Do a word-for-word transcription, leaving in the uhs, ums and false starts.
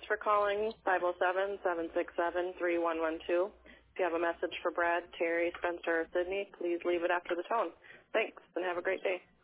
for calling five oh seven, seven six seven, three one one two. If you have a message for Brad, Terry, Spencer, or Sydney, please leave it after the tone. Thanks, and have a great day.